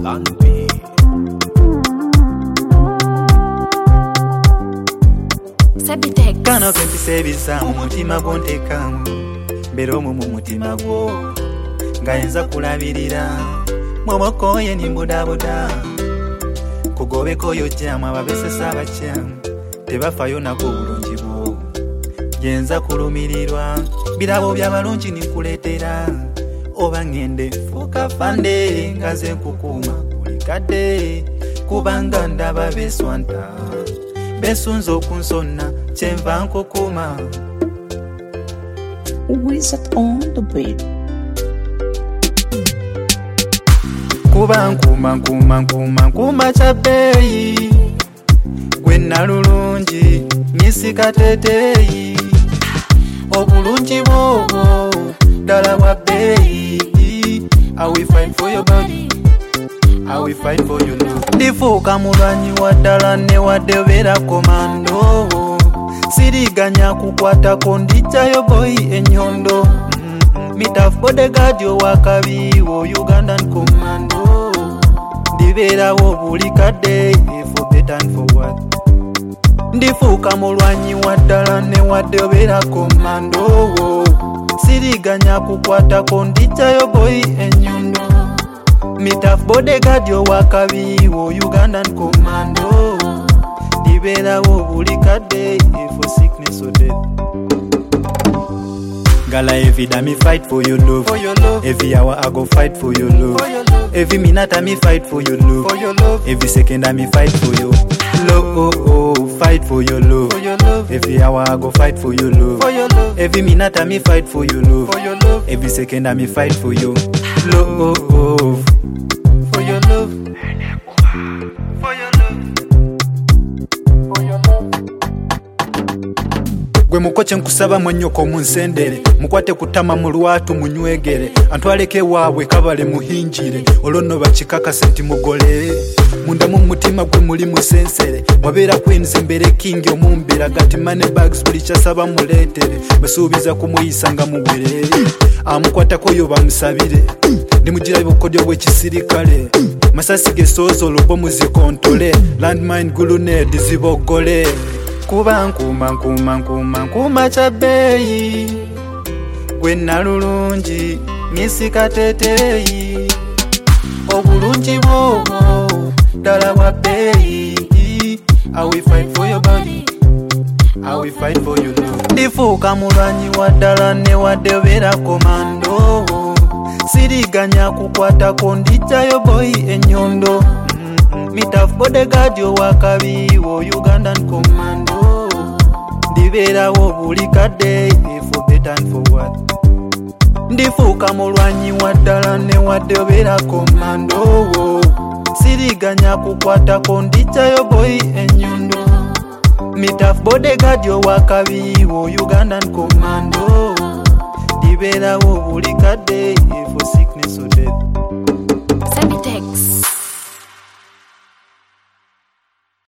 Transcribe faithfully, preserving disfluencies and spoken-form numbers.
on the beat. Kano kempise bisamu mutima gwontekamu beromu mu mutima gwo ngayenza kulabirira mwomokoye nimbudabuda kugobeko yojjamu ababesesa abakyamu tebafayo nako obulungi bwo yenza kulumirirwa birabo by'abalungi nikuleetera oba ngende fuuka fande nga ze nkukuma buli kadde kubanga ndaba beswanta besunza okunsonna kyenva nkukuma. Wizard on the beat. Kuba nkuma nkuma nkuma nkuma kya bbeeyi gwe nalulungi nyisika teteeyi obulungi bwobwo ddala bwa bbeeyi. I will fight for your body, I will fight for your love. Ndifuuka mulwanyi wa ddala ne wadde obeera komando siriganya kukwatako ndijjayo boy enyondo. Mitaf bodyguard owakabi wo Ugandan commando ndibeerawo buli kadde for better and for what. Ndifuuka mulwanyi wa ddala ne wadde obeera komando siriganya kukwatako ndijjayo boy enyondo. Mitaf bodyguard owakabi wo Ugandan commando ndibeerawo buli kadde for sickness or death. Gala every day me fight for your love. For your love. Every hour I go fight for your love. For your love. Every minute I me fight for your love. For your love. Every second I me fight for your love. Oh oh, fight for your love. For your love. Every hour I go fight for your love. For your love. Every minute I me fight for your love. For your love. Every second I me fight for your love. Oh oh, for your love. For your love. For your love. Gwe mukoche nkusaba mwenyoko munsendere mukwate kutama mu lwatu munywegere antwaleke waabwe kabale muhinjire olono bakikaka senti mugole munda mu mutima gwe muli musensere wabeera queens mbere king omumbira gati money bags buli kyasaba muleetere basuubiza kumuyisa nga muwere amukwata koyo bamusabire ndi mugira bukodyo bw'ekisirikale masasi gesozo lobo muzikontole landmine guluned zibogole. Kuba nkuma nkuma nkuma nkuma kya bbeeyi gwe nalulungi nyisika teteeyi obulungi bwobwo ddala bwa bbeeyi. I will fight for your body, I will fight for your love. Ndifuuka mulwanyi wa ddala ne wadde obeera komando siriganya kukwatako ndijjayo boy enyondo. Mitaf bodyguard owakabi wo Ugandan commando ndibeerawo buli kadde for better and for what. Ndifuuka mulwanyi wa ddala ne wadde obeera komando siriganya kukwatako ndijjayo boy enyondo. Mitaf bodyguard owakabi wo Ugandan commando ndibeerawo buli kadde for sickness or death. Sabitex.